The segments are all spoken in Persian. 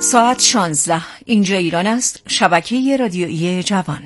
ساعت 16 اینجا ایران است. شبکه رادیویی جوان.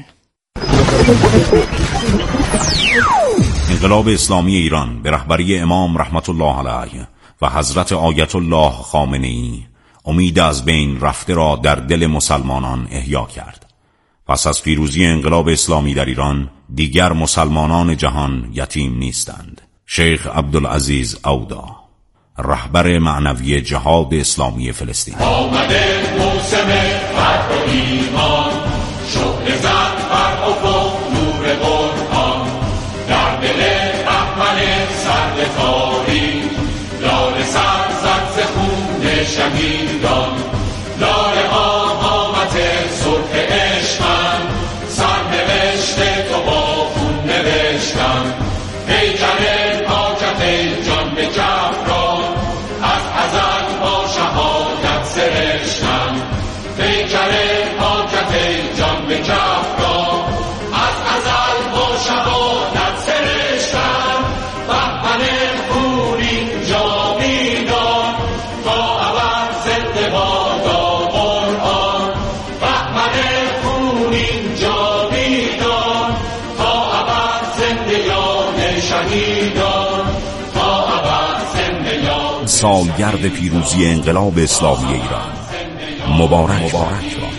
انقلاب اسلامی ایران به رهبری امام رحمت الله علیه و حضرت آیت الله خامنه‌ای امید از بین رفته را در دل مسلمانان احیا کرد. پس از پیروزی انقلاب اسلامی در ایران دیگر مسلمانان جهان یتیم نیستند. شیخ عبدالعزیز عودا، رهبر معنوی جهاد اسلامی فلسطین. آمده موسم فتح و ایمان، شعله زد بر افق نور قرآن، در دل بهمن سرد تاریک، لاله سر زد ز خون شهیدان، لاله ها قامت صلح عشقند، سرنوشت تو با خون نوشتند، پیکر حاجت جان به جبران، از ازل با شهادت سرشتند، پیکر حاجت جان به جبران، از ازل با شهادت سرشتند، بهمن خون اینجا میدان، تا ابد زنده بادا قرآن، بهمن خون اینجا میدان، تا ابد زندگان شهیدان، تا ابد زندگان. سالگرد پیروزی انقلاب اسلامی ایران مبارک باد.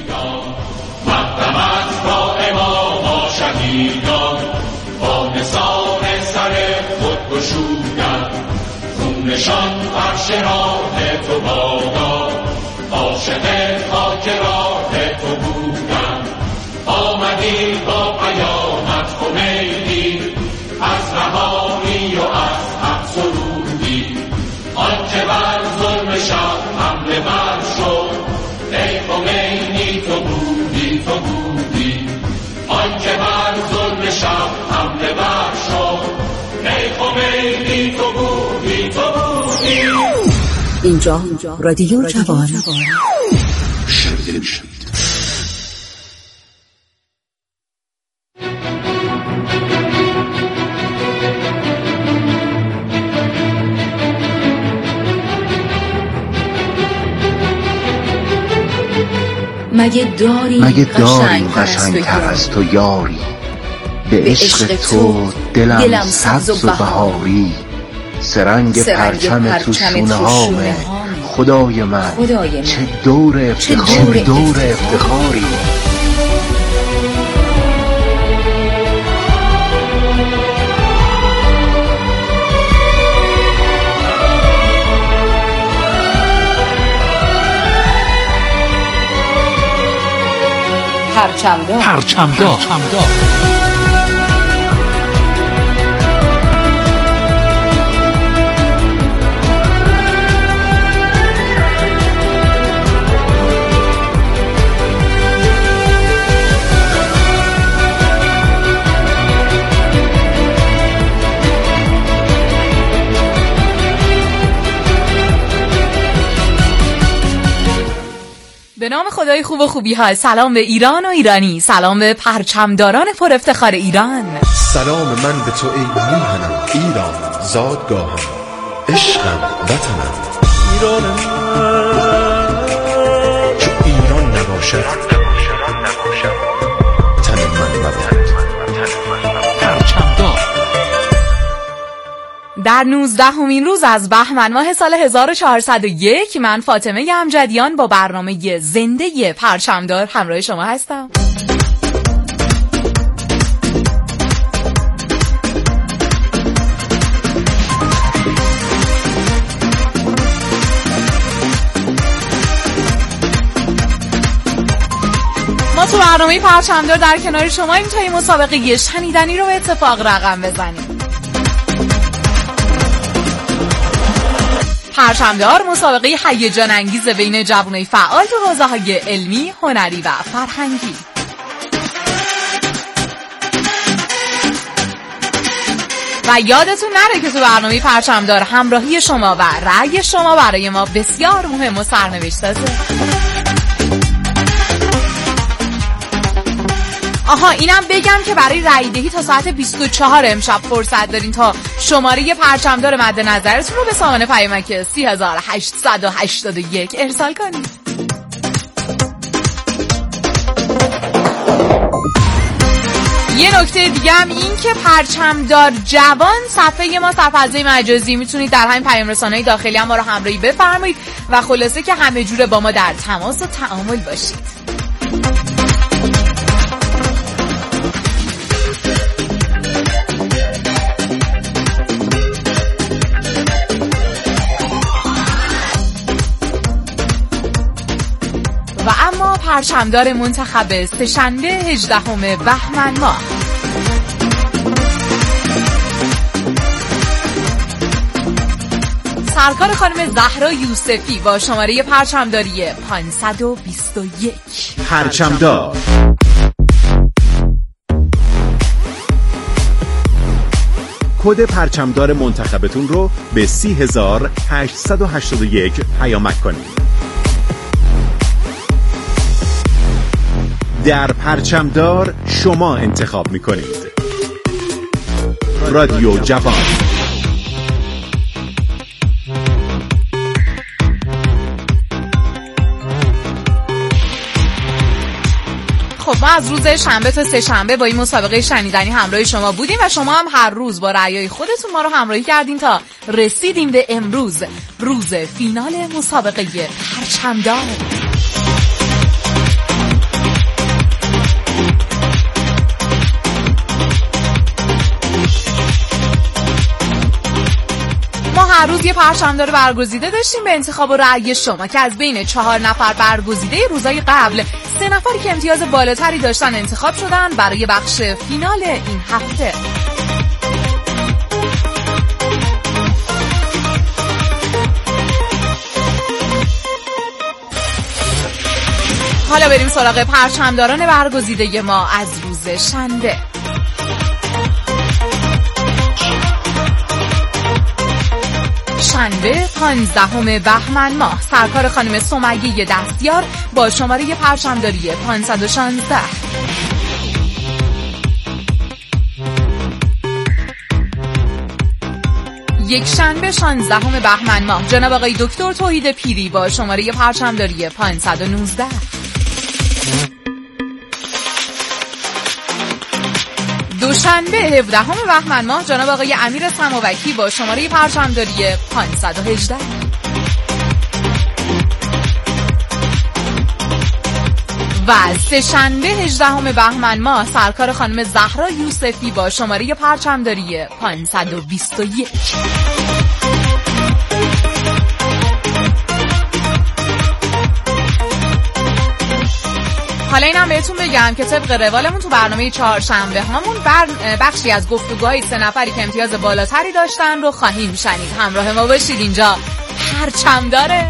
مقدمت با امام شهیدان، با نثار سر خود گشودند، خونشان فرش راه تو بادا، عاشق خاک راه تو بودند، آمدی با قیامت خمینی، از رهایی و از حق سرودی، آنچه بر ظلم شب حمله بر شد، ای خمینی تو بودی تو بودی، آنچه بر ظلم شب حمله بر شد، ای خمینی تو بودی تو بودی. اینجا رادیو جوان. مگه داریم قشنگتر از تو یاری، به عشق تو دلم سبز و بهاری، سرنگ پرچم تو شونه هامه، خدای من چه دور افتخاری. پرچمدار. به نام خدای خوب و خوبی ها، سلام به ایران و ایرانی، سلام به پرچمداران پر افتخار ایران. سلام من به تو ای میهنم ایران، زادگاهم، عشقم، وطنم. ایران من چو ایران نباشد، تن من نبود. پرچمدار. در 19مین روز از بهمن ماه سال 1401 من فاطمه امجدیان با برنامه زنده پرچمدار همراه شما هستم. ما تو برنامه پرچمدار در کنار شما این تا این مسابقه شنیدنی رو به اتفاق رقم بزنیم. پرچمدار مسابقه هیجان انگیز بین جوانای فعال تو حوزه‌های علمی، هنری و فرهنگی. و یادتون نره که تو برنامه پرچمدار همراهی شما و رأی شما برای ما بسیار مهم و سرنوشت‌سازه. آها اینم بگم که برای رأی دهی تا ساعت 24 امشب فرصت دارین تا شماره پرچمدار مد نظرتون رو به سامانه پیامک 3881 ارسال کنید. یه نکته دیگه هم این که پرچمدار جوان صفحه ما صفحه فضای مجازی میتونید در همین پیام رسانه‌ای داخلی هم ما رو همراهی بفرمایید و خلاصه که همه جوره با ما در تماس و تعامل باشید. و اما پرچمدار منتخب سه‌شنبه 18 بهمن ماه. سرکار خانم زهرا یوسفی با شماره پرچمداری 521. پرچمدار کد پرچمدار منتخبتون رو به 30881 پیامک کنید. در پرچمدار شما انتخاب میکنید. رادیو جوان. خب ما از روز شنبه تا سه شنبه با این مسابقه شنیدنی همراه شما بودیم و شما هم هر روز با رأیای خودتون ما رو همراهی کردین تا رسیدیم به امروز، روز فینال مسابقه پرچمدار. هر روز یه پرچمدار برگزیده داشتیم به انتخاب و رأی شما که از بین 4 نفر برگزیده روزای قبل 3 نفری که امتیاز بالاتری داشتن انتخاب شدن برای بخش فینال این هفته. حالا بریم سراغ پرچمداران برگزیده ما از روز شنبه. شنبه 15 بهمن ماه، سرکار خانم سمیه دستیار با شماره پرچمداری 516. یک شنبه 16 بهمن ماه، جناب آقای دکتر توحید پیری با شماره پرچمداری 519. دوشنبه 17 بهمن ماه، جناب آقای امیر سماوکی با شماره پرچمداری 518. و سه‌شنبه 18 بهمن ماه، سرکار خانم زهرا یوسفی با شماره پرچمداری 521. حالا اینم بهتون بگم که طبق روالمون تو برنامه چهارشنبه هامون بخشی از گفتگوهای 3 نفری که امتیاز بالاتری داشتن رو خواهیم شنید. همراه ما باشید. اینجا پرچمداره.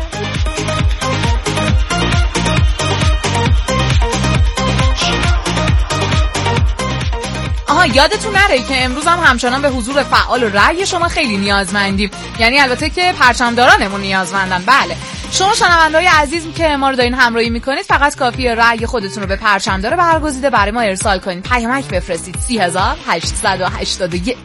یادتون نره که امروز هم همچنان به حضور فعال و رأی شما خیلی نیازمندیم. یعنی البته که پرچمدارانمون نیازمندن. بله، شما شنونده‌های عزیز که ما رو دارین همراهی میکنید فقط کافیه رأی خودتون رو به پرچمدار برگزیده برای ما ارسال کنید. پیامک بفرستید 3881.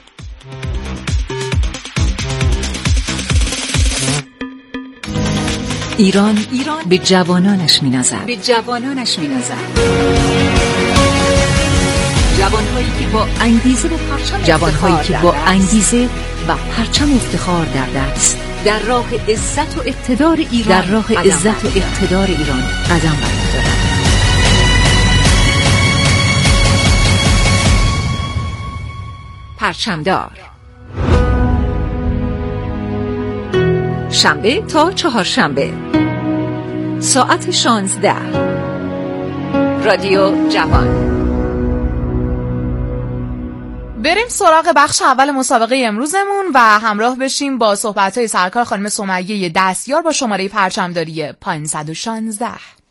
ایران به جوانانش می‌نازد. جوانهایی که با انگیزه و پرچم افتخار در دست در راه عزت و اقتدار ایران قدم برمی‌دارند. پرچمدار، شنبه تا چهارشنبه ساعت 16. رادیو جوان. بریم سراغ بخش اول مسابقه امروزمون و همراه بشیم با صحبت‌های سرکار خانم سمیه دستیار با شماره پرچمداری 516.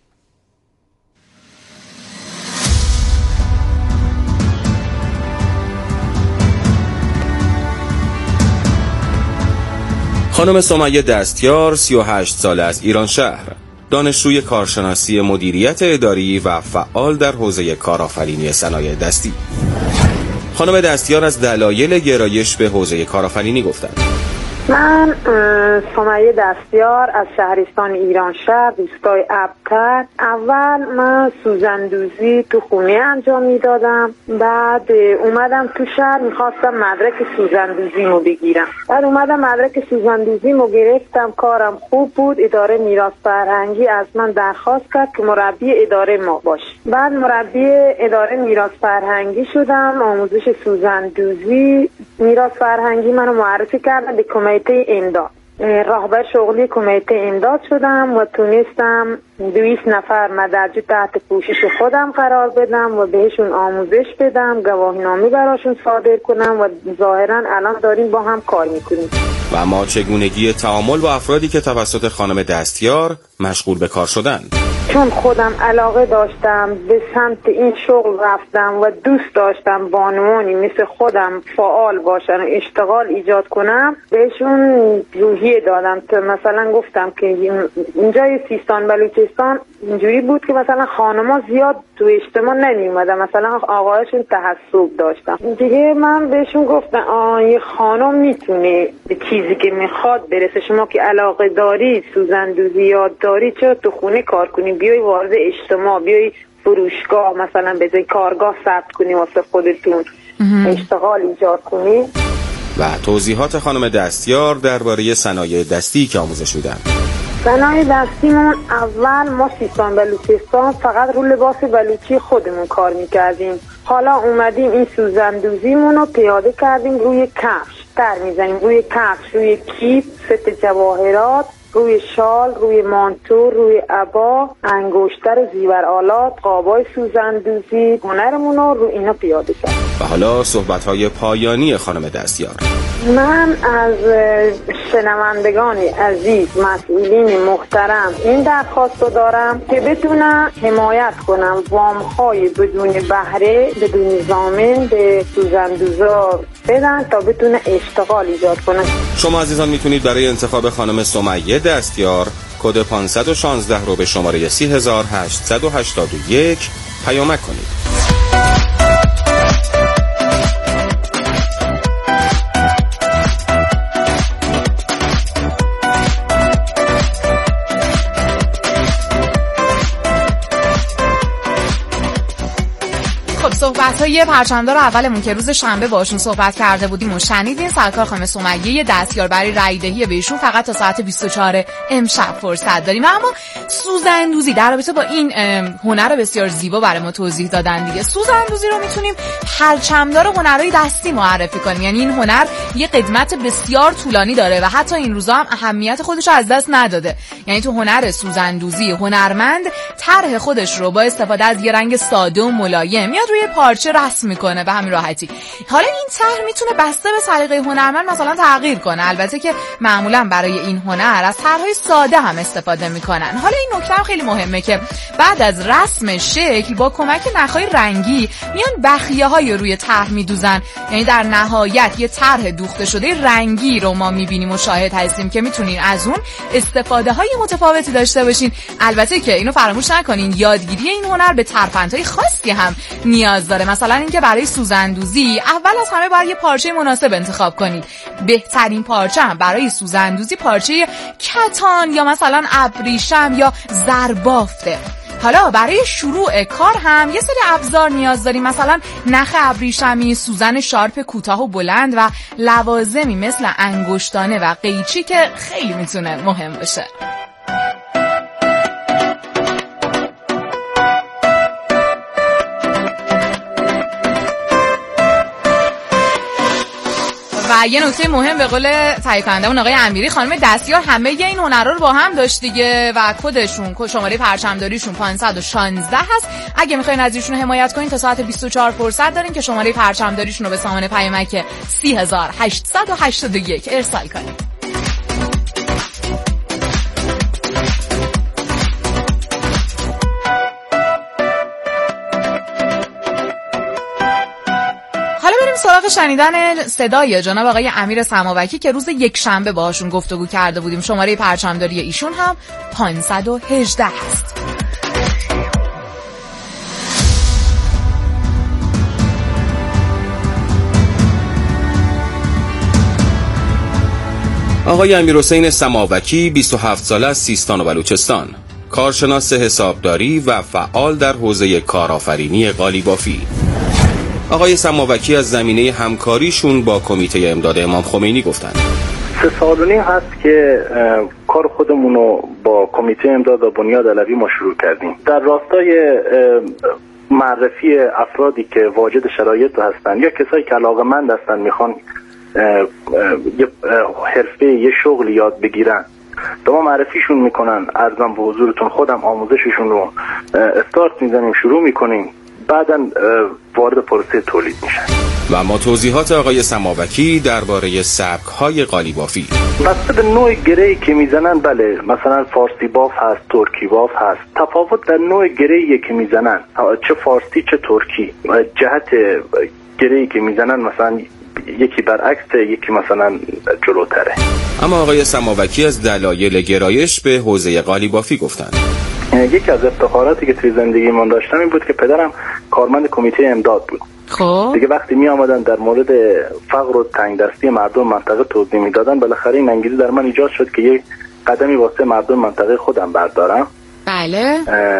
خانم سمیه دستیار 38 ساله از ایران شهر، دانشجوی کارشناسی مدیریت اداری و فعال در حوزه کارآفرینی صنایع دستی. خانم دستیار از دلایل گرایش به حوزه کارآفرینی گفتند: من سمیه دستیار از شهرستان ایرانشهر، روستای ابتر. اول من سوزندوزی تو خونه انجام میدادم، بعد اومدم تو شهر میخواستم مدرک سوزندوزیمو بگیرم. بعد اومدم مدرک سوزندوزیمو گرفتم، کارم خوب بود. اداره میراث فرهنگی از من درخواست کرد که مربی اداره ما باش. بعد مربی اداره میراث فرهنگی شدم. آموزش سوزندوزی میراث فرهنگی منو معرفی کردن به کمیته امداد. راهبر شغلی کمیته امداد شدم و تونستم 200 نفر مدرجو تحت پوشش خودم قرار بدم و بهشون آموزش بدم، گواهینامه براشون صادر کنم و ظاهرا الان داریم با هم کار میکنیم. و اما چگونگی تعامل با افرادی که توسط خانم دستیار مشغول به کار شدند؟ چون خودم علاقه داشتم به سمت این شغل رفتم و دوست داشتم بانوانی مثل خودم فعال باشن و اشتغال ایجاد کنم، بهشون روحیه دادم. مثلا گفتم که اینجای سیستان بلوچستان اینجوری بود که مثلا خانما زیاد تو اجتماع نمی اومدن، مثلا آقایشون تعصب داشتن. دیگه من بهشون گفتم یه خانم میتونه به چیزی که میخواد برسه. شما که علاقه داری، سوزندوزی یاد داری، چرا تو خونه کار کنی؟ بیای وارد اجتماع، بیای فروشگاه، مثلا بذاری کارگاه ثبت کنی واسه خودتون، اشتغال ایجاد کنی. و توضیحات خانم دستیار درباره صنایع دستی که آموزش میدن. صنایع دستیمون اول ما سیستان بلوچستان فقط رو لباس بلوچی خودمون کار میکردیم. حالا اومدیم این سوزندوزیمون رو پیاده کردیم روی کفش، در میزنیم روی کفش، روی کیف، ست جواهرات، روی شال، روی مانتو، روی عبا، انگشتر زیورآلات، قابای سوزندوزی، هنرمون رو اینا پیاده کردیم. و حالا صحبت‌های پایانی خانم دستیار. من از شنوندگان عزیز، مسئولین محترم این درخواست رو دارم که بتونن حمایت کنم وام‌های بدون بهره، بدون ضامن به سوزندوزا بدن تا بتونه اشتغال ایجاد کنن. شما عزیزان میتونید برای انتخاب خانم سمیه دستیار کد 516 رو به شماره 3881 پیامک کنید. صحبت‌های پرچمدار اولمون که روز شنبه باشون صحبت کرده بودیم و شنیدین. سرکار خانم سمیه دستیار برای رایدهی بهشون فقط تا ساعت 24 امشب فرصت داریم. اما سوزندوزی در رابطه با این هنر بسیار زیبا برای ما توضیح دادن دیگه. سوزندوزی رو میتونیم پرچمدار هنرهای دستی معرفی کنیم. یعنی این هنر یه قدمت بسیار طولانی داره و حتی این روزا هم اهمیت خودش رو از دست نداده. یعنی تو هنر سوزندوزی هنرمند طرح خودش رو با استفاده از یه رنگ ساده و ملایم میاد روی پارچه رسم میکنه به همین راحتی. حالا این طرح میتونه بسته به سلیقه هنرمند مثلا تغییر کنه. البته که معمولا برای این هنر از طرحهای ساده هم استفاده میکنن. حالا این نکته هم خیلی مهمه که بعد از رسم شکل با کمک نخهای رنگی میان بخیه‌های روی طرح میدوزن. یعنی در نهایت یه طرح دوخته شده رنگی رو ما میبینیم و شاهد هستیم که میتونین از اون استفاده‌های متفاوتی داشته باشین. البته که اینو فراموش نکنین یادگیری این هنر به ترفندهای خاصی هم نیاز داره. مثلا اینکه برای سوزندوزی اول از همه باید یه پارچه مناسب انتخاب کنید. بهترین پارچه هم برای سوزندوزی پارچه کتان یا مثلا ابریشم یا زربافته. حالا برای شروع کار هم یه سری ابزار نیاز داریم، مثلا نخ ابریشمی، سوزن شارپ کوتاه و بلند و لوازمی مثل انگشتانه و قیچی که خیلی میتونه مهم باشه. و یه نکته مهم به قول تهیه کنندمون آقای امیری، خانم دستیار همه این هنرها رو با هم داشت دیگه و کدشون شماره پرچمداریشون 516 هست. اگه میخواین از ایشون حمایت کنین تا ساعت 24 فرصت دارین که شماره پرچمداریشون رو به سامان پیامک 3881 ارسال کنید. سراغ شنیدن صدای جناب آقای امیر سماوکی که روز یک شنبه باهاشون گفتگو کرده بودیم. شماره پرچمداری ایشون هم 518 هست. آقای امیرحسین سماوکی 27 ساله از سیستان و بلوچستان، کارشناس حسابداری و فعال در حوزه کارآفرینی قالیبافی. آقای سماوکی از زمینه همکاریشون با کمیته امداد امام خمینی گفتند. 3 سال و نیم هست که کار خودمون رو با کمیته امداد و بنیاد علوی ما شروع کردیم. در راستای معرفی افرادی که واجد شرایط هستن یا کسایی که علاقه‌مند هستن میخوان یه حرفه یه شغل یاد بگیرن، به ما معرفیشون میکنن. عرضم به حضورتون خودم آموزششون رو استارت میزنیم، شروع میکنیم، بعداً وارد پروسه تولید میشن. و اما توضیحات آقای سماوکی درباره سبک‌های قالیبافی. بسته به نوع گره‌ای که میزنن، بله، مثلا فارسی باف هست، ترکی باف هست. تفاوت در نوع گره‌ای که میزنن، چه فارسی چه ترکی، جهت گره‌ای که میزنن مثلا یکی برعکس، یکی مثلا جلوتره. اما آقای سماوکی از دلایل گرایش به حوزه قالیبافی گفتند. یکی از افتخاراتی که توی زندگی من داشتم این بود که پدرم کارمند کمیته امداد بود. خب دیگه وقتی می آمدن در مورد فقر و تنگ دستی مردم منطقه توضیح میدادن، بالاخره این انگیزه در من ایجاد شد که یک قدمی واسه مردم منطقه خودم بردارم. بله.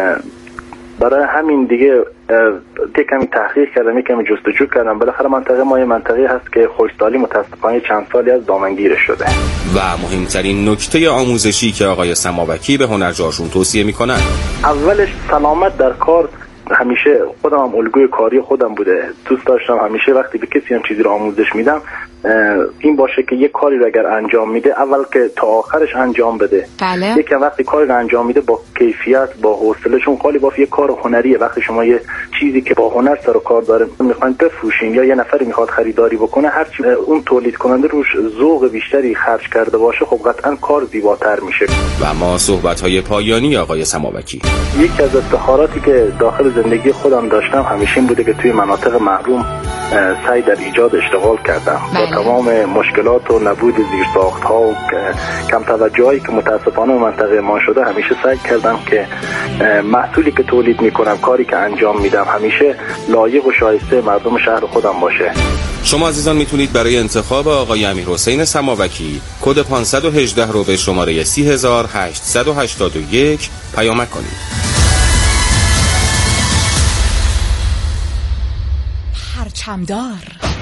برای همین دیگه کمی تحقیق کردم، کمی جستجو کردم. بالاخره منطقه ما یه منطقه هست که خوشحالی متاسفانه چند سالی از دامنگیرش شده. و مهمترین نکته آموزشی که آقای سماوکی به هنرجوشون توصیه میکنن، اولش سلامت در کار. همیشه خودم هم الگوی کاری خودم بوده، دوست داشتم همیشه وقتی به کسی هم چیزی رو آموزش میدم این باشه که یک کاری رو اگر انجام میده اول که تا آخرش انجام بده. بله. یکی وقتی کاری رو انجام میده با کیفیت، با حوصله، چون قالیبافی یک کار هنریه. وقتی شما یه چیزی که با هنر سر و کار داره میخواین بفروشین یا یه نفری میخواد خریداری بکنه، هر چی اون تولید کننده روش ذوق بیشتری خرج کرده باشه، خب قطعا کار زیباتر میشه. و ما صحبت‌های پایانی آقای سماوکی. یکی از افتخاراتی که داخل زندگی خودم داشتم همیشه این بوده که توی مناطق محروم سعی در ایجاد اشتغال کردم. با تمام مشکلات و نبود زیرساخت‌ها و کم توجهی که متاسفانه منطقه ما شده، همیشه سعی کردم که محصولی که تولید میکنم، کاری که انجام میدم، همیشه لایق و شایسته مردم شهر خودم باشه. شما عزیزان میتونید برای انتخاب آقای امیرحسین سماوکی کد 518 رو به شماره 30881 پیامک کنید. پرچمدار.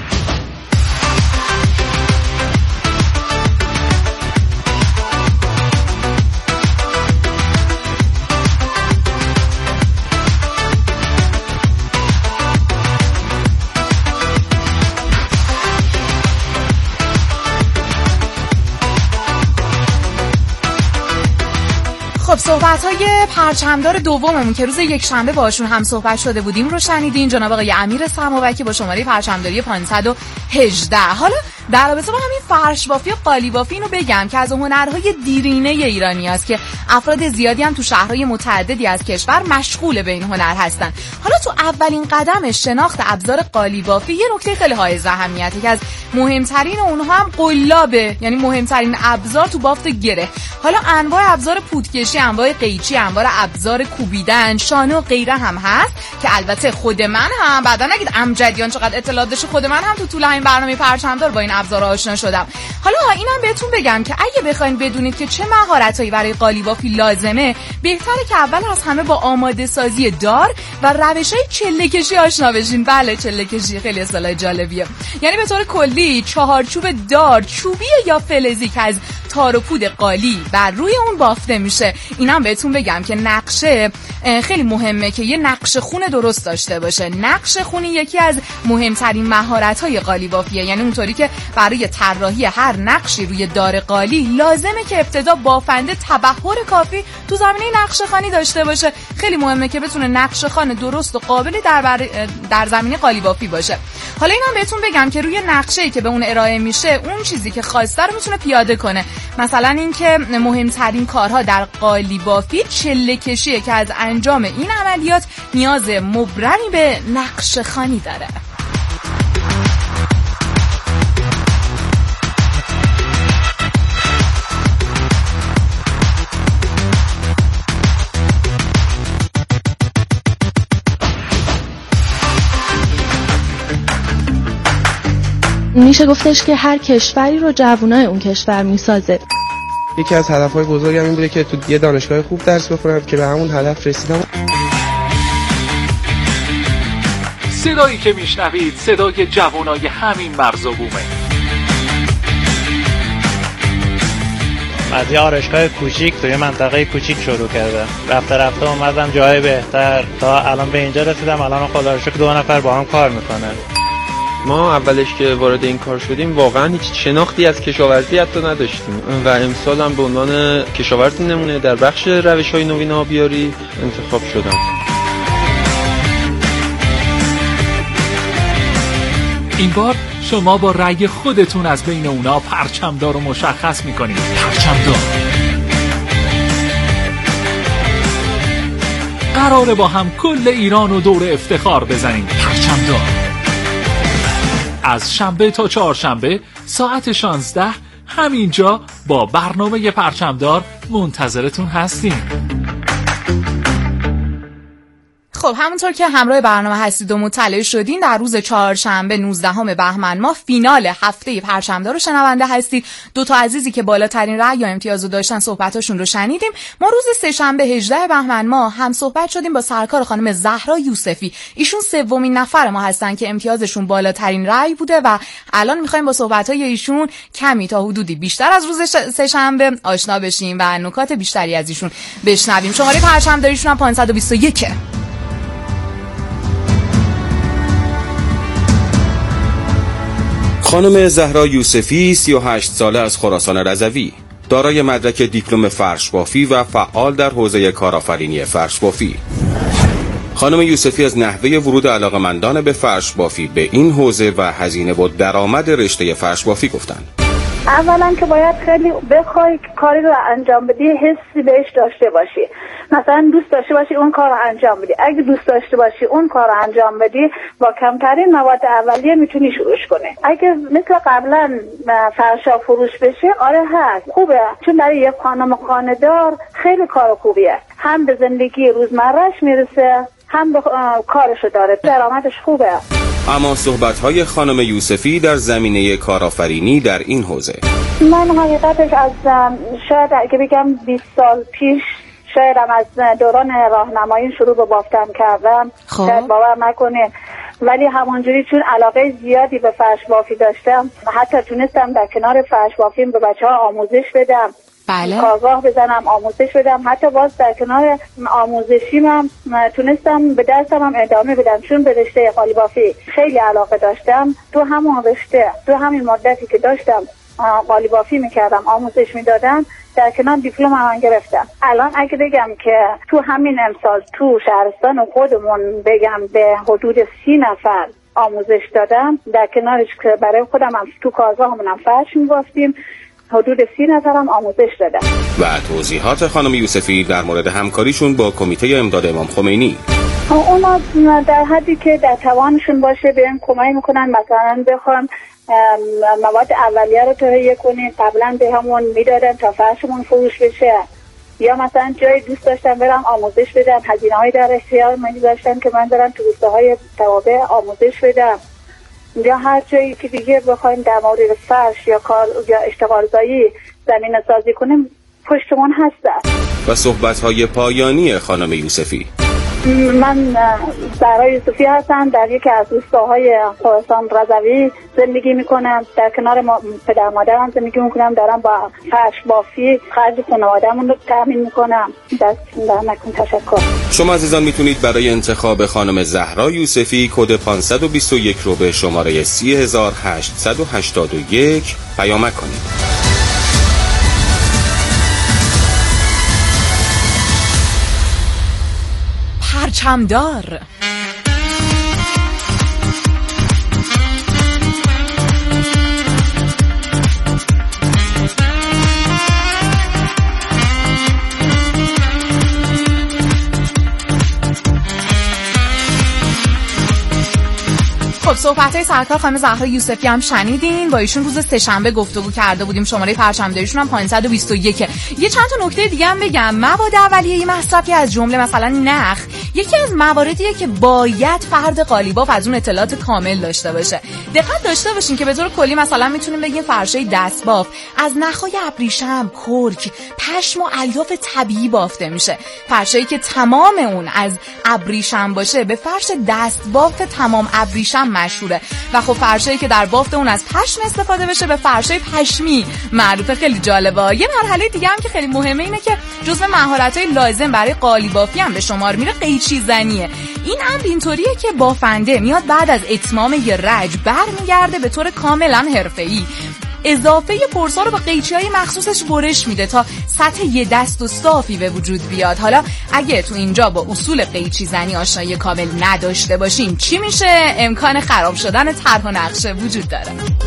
خب صحبت‌های پرچمدار دوممون که روز یکشنبه باشون هم صحبت شده بودیم رو شنیدین. جناب آقای امیر سماوکی با شماره پرچمداری 518. حالا در رابطه با همین فرش بافی و قالی بافی اینو بگم که از هنرهای دیرینه ایرانی است که افراد زیادی هم تو شهرهای متعددی از کشور مشغول به این هنر هستن. حالا تو اولین قدم شناخت ابزار قالی بافی یه نکته خیلی حائز اهمیته که از مهمترین اونها هم قلابه، یعنی مهمترین ابزار تو بافت گره. حالا انواع ابزار پودکشی، انواع قیچی، انواع ابزار کوبیدن، شانه و غیره هم هست که البته خود من هم بعدا نگید امجدیان چقدر اطلاعات داشته، خود من هم تو طول این برنامه پرچمدار با این ابزارها آشنا شدم. حالا اینم بهتون بگم که اگه بخواید بدونید که چه مهارتایی برای قالی بافی لازمه، بهتره که اول از همه با آماده سازی دار و روش‌های چله کشی آشنا بشین. بله، چله کشی خیلی اصطلاح جالبیه. یعنی به طور کلی چهارچوب دار، چوبی یا فلزی که از تار و پود قالی بر روی اون بافته میشه. اینم بهتون بگم که نقشه خیلی مهمه که یه نقشه خون درست داشته باشه. نقشه خونی یکی از مهمترین مهارت‌های قالی بافیه، یعنی اونطوری که برای طراحی هر نقشی روی دار قالی لازمه که ابتدا بافنده تبحر کافی تو زمینه نقشه خوانی داشته باشه. خیلی مهمه که بتونه نقشه خوان درست و قابلی در زمینه قالی بافی باشه. حالا اینم بهتون بگم که روی نقشه‌ای که به اون ارائه میشه اون چیزی که خواسته رو میتونه پیاده کنه. مثلا اینکه مهمترین کارها در قالی بافی چله کشیه که از انجام این عملیات نیاز مبرمی به نقشه خوانی داره. میشه گفتش که هر کشوری رو جوانای اون کشور میسازه. یکی از هدفهای بزرگم این بوده که تو یه دانشگاه خوب درس بخونم که به همون هدف رسیدم. صدایی که میشنوید صدای جوانای همین مرز و بومه. از یه آرایشگاه کوچیک توی منطقه کوچیک شروع کرده. رفته اومدم جای بهتر تا الان به اینجا رسیدم. الان خدا رو شکر 2 نفر با هم کار میکنن. ما اولش که وارد این کار شدیم واقعا هیچ شناختی از کشاورزی حتی نداشتیم و امسال هم به عنوان کشاورز نمونه در بخش روش‌های نوین آبیاری انتخاب شدم. این بار شما با رأی خودتون از بین اونا پرچمدار رو مشخص میکنید. پرچمدار قراره با هم کل ایران رو دور افتخار بزنیم. پرچمدار از شنبه تا چهارشنبه ساعت 16 همینجا با برنامه پرچمدار منتظرتون هستیم. خب همونطور که همراه برنامه هستید و مطلع شدین، در روز چهارشنبه 19 بهمن ماه فینال هفته پرچمدار رو شنونده هستید. 2 تا عزیزی که بالاترین رأی یا امتیاز رو داشتن صحبتاشون رو شنیدیم. ما روز سه‌شنبه 18 بهمن ماه هم صحبت شدیم با سرکار خانم زهرا یوسفی. ایشون سومین نفر ما هستن که امتیازشون بالاترین رأی بوده و الان می‌خوایم با صحبت‌های ایشون کمی تا حدودی بیشتر از روز سه‌شنبه آشنا بشیم و نکات بیشتری از ایشون بشنویم. شماره پرچمداریشون هم 521. خانم زهرا یوسفی 38 ساله از خراسان رضوی، دارای مدرک دیپلم فرش بافی و فعال در حوزه کارآفرینی فرش بافی. خانم یوسفی از نحوه ورود علاقمندان به فرش بافی به این حوزه و هزینه و درآمد رشته فرش بافی گفتند. اولا که باید خیلی بخوای کاری رو انجام بدی، حسی بهش داشته باشی. مثلا دوست داشته باشی اون کار رو انجام بدی. اگه دوست داشته باشی اون کار رو انجام بدی، با کمترین مواد اولیه میتونی شروعش کنی. اگه مثل قبلا فرشا فروش بشه، آره هست، خوبه، چون برای یه خانم خانه‌دار خیلی کار خوبیه. هم به زندگی روزمرهش میرسه، هم به کارشو داره، درآمدش خوبه. اما صحبت‌های خانم یوسفی در زمینه کارآفرینی در این حوزه، من حقیقتش از شاید اگه بگم 20 سال پیش، شاید هم از دوران راهنمایی شروع به بافتن کردم. شاید باور نکنه، ولی همونجوری چون علاقه زیادی به فرش بافی داشتم، حتی تونستم در کنار فرش بافیم به بچه‌ها آموزش بدم. بله. کارگاه بزنم، آموزش بدم. حتی باز در کنار آموزشیم هم تونستم به درسم هم ادامه بدم، چون به رشته قالیبافی خیلی علاقه داشتم. تو همون رشته، تو همین مدتی که داشتم قالیبافی میکردم، آموزش میدادم، در کنار دیپلم هم گرفتم. الان اگه بگم که تو همین امسال تو شهرستان خودمون بگم به حدود 30 نفر آموزش دادم، در کنارش که برای خودم هم تو کارگاهمون هم فرش می‌بافتیم، حدود 30 نفرم آموزش دادم. و توضیحات خانم یوسفی در مورد همکاریشون با کمیته امداد امام خمینی. اونا در حدی که در توانشون باشه بهم کمک میکنن، مثلا بخوام مواد اولیه رو تهیه کنیم، قبلا به همون میدادن تا فرشمون فروش بشه، یا مثلا جای دوست داشتم برم آموزش بدم، هزینه‌های در اختیار من داشتم که من برم تو روستاهای توابع آموزش بدم، یا هر جایی که دیگه بخوایم در مورد فرش یا کار یا اشتغالزایی زمینه سازی کنیم پشتمون هستن. و صحبت‌های پایانی خانم یوسفی. من زهرا یوسفی هستم، در یکی از روستاهای خراسان رضوی زندگی میکنم، در کنار پدر مادرم زندگی میکنم، دارم با فرش بافی خرج خانواده‌مون رو تامین میکنم. دست نکن. تشکر. شما عزیزان میتونید برای انتخاب خانم زهرا یوسفی کد 521 رو به شماره 30881 پیامک کنید. پرچمدار خب صحبت‌های سرکار خانم زهرا یوسفی هم شنیدین. با ایشون روز سه‌شنبه گفتگو کرده بودیم. شماره پرچمداریشون هم 521. یه چند تا نکته دیگه هم بگم. مواد اولیه مصرفی از جمله مثلا نخ یکی از مواردیه که باید فرد قالیباف از اون اطلاعات کامل داشته باشه. دقت داشته باشین که به طور کلی مثلا میتونیم بگیم فرشای دستباف از نخای ابریشم، کرک، پشم و الیاف طبیعی بافته میشه. فرشایی که تمام اون از ابریشم باشه به فرش دستباف تمام ابریشم مشهوره و خب فرشایی که در بافت اون از پشم استفاده بشه به فرشای پشمی معروفه. خیلی جالبه. یه مرحله دیگه هم که خیلی مهمه اینه که جزو مهارت‌های لازم برای قالیبافی هم به شمار میره قیچی زنیه. این امر اینطوریه که بافنده میاد بعد از اتمام یه رج برمیگرده به طور کاملا حرفه‌ای، اضافه پرسا رو با قیچی‌های مخصوصش برش میده تا سطح یه دست و صافی به وجود بیاد. حالا اگه تو اینجا با اصول قیچی زنی آشنایی کامل نداشته باشیم چی میشه؟ امکان خراب شدن طرح و نقشه وجود داره.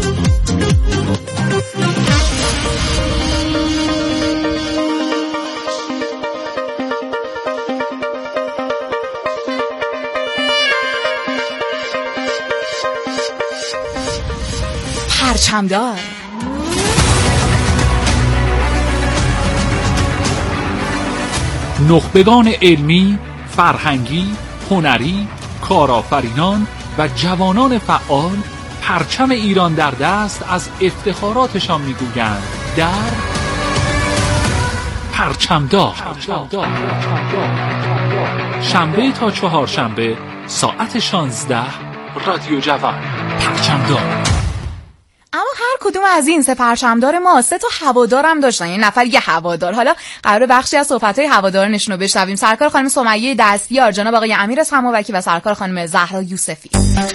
پرچمدار نخبگان علمی، فرهنگی، هنری، کارآفرینان و جوانان فعال پرچم ایران در دست از افتخاراتشان میگویند در پرچمدار. شنبه تا چهارشنبه ساعت 16 رادیو جوان. پرچمدار. اما هر کدوم از این سه پرچمدار ما 3 تا هوادار هم داشتن، یعنی نفر یه هوادار. حالا قراره بخشی از صحبت‌های هوادارانشون رو بشنویم. سرکار خانم سمیه دستیار، جناب آقای امیر سماوکی و سرکار خانم زهرا یوسفی.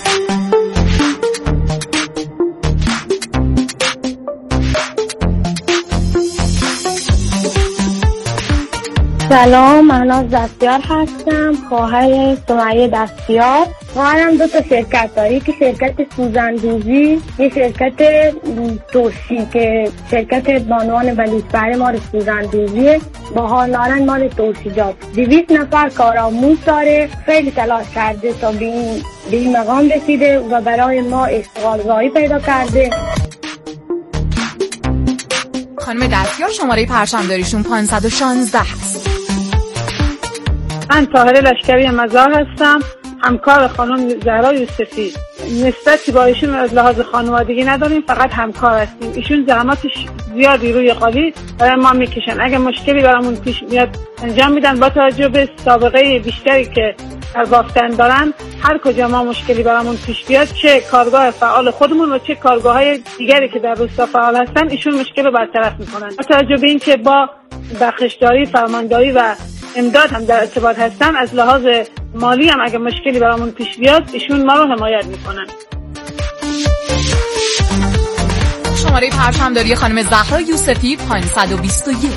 سلام، من از دستیار هستم، خواهر سمیه دستیار. ما هم 2 تا شرکت داریم که شرکت سوزندوزی، یه شرکت ترشی که شرکت بانوان بلوچ‌بر ما رو سوزندوزیه، باها نارنج ما رو ترشیجات. 200 نفر کارآموز داره. خیلی تلاش کرده تا به این مقام رسیده و برای ما اشتغالزایی پیدا کرده. خانم دستیار شماره پرچمداریشون 516 هست. من طاهره لشکری مزار هستم، همکار خانم زهرا یوسفی. نسبتی با ایشون از لحاظ خانوادگی نداریم، فقط همکار هستیم. ایشون زحماتش زیادی روی قالی برای ما میکشن. اگه مشکلی برامون پیش میاد انجام میدن. با توجه به سابقه بیشتری که در بافتن دارن، هر کجا ما مشکلی برامون پیش بیاد، چه کارگاه فعال خودمون و چه کارگاه‌های دیگری که در روستا فعال هستن، ایشون مشکل رو برطرف میکنن. با توجه به اینکه با بخشداری، فرمانداری و امداد هم در ارتباط هستن، از لحاظ مالی هم اگه مشکلی برامون پیش بیاد ایشون ما رو حمایت میکنن. شماره پرچمداری خانم زهرا یوسفی 521.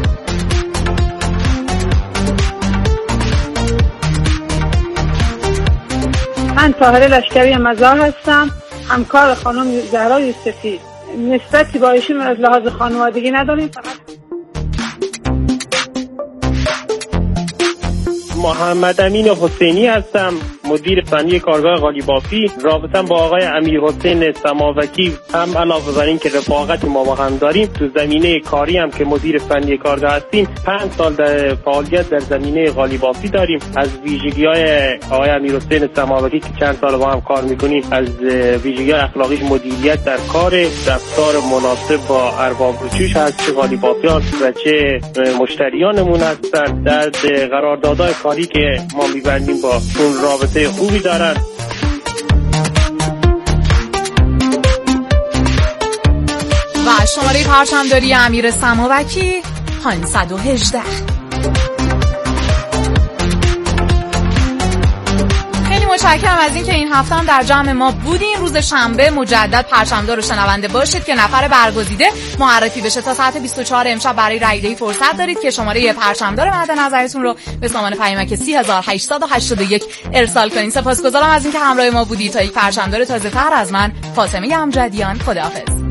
من طاهره لشکری مزار هستم، همکار خانم زهرا یوسفی. نسبتی با ایشون از لحاظ خانوادگی نداریم، فقط محمد امین حسینی هستم، مدیر فنی کارگاه قالیبافی. رابطم با آقای امیر حسین سماوکی هم علاوه بر این که رفاقت ما با هم داریم، تو زمینه کاری هم که مدیر فنی کارگاه هستیم 5 سال در فعالیت در زمینه قالیبافی داریم. از ویژگی‌های آقای امیر حسین سماوکی که چند سال با هم کار میکنیم، از ویژگی‌های اخلاقیش مدیریت در کار، رفتار مناسب با ارباب رچوش هست، چه قالیبافیان و چه مشتریانمون هستن. در قراردادهای کاری که ما می‌بندیم با اون رابطه خوبی دارن. و شماره پرچمداری امیر سماوکی 518. خیلی متشکرم از این که این هفته هم در جمع ما بودین. روز شنبه مجدد پرچمدار رو شنونده باشید که نفر برگزیده معرفی بشه. تا ساعت 24 امشب برای رایدهی فرصت دارید که شماره پرچمدار مد نظرتون رو به سامان پیامک 3881 ارسال کنین. سپاسگزارم از این که همراه ما بودید. تا یک پرچمدار تازه‌تر از من فاطمه امجدیان. خداحافظ.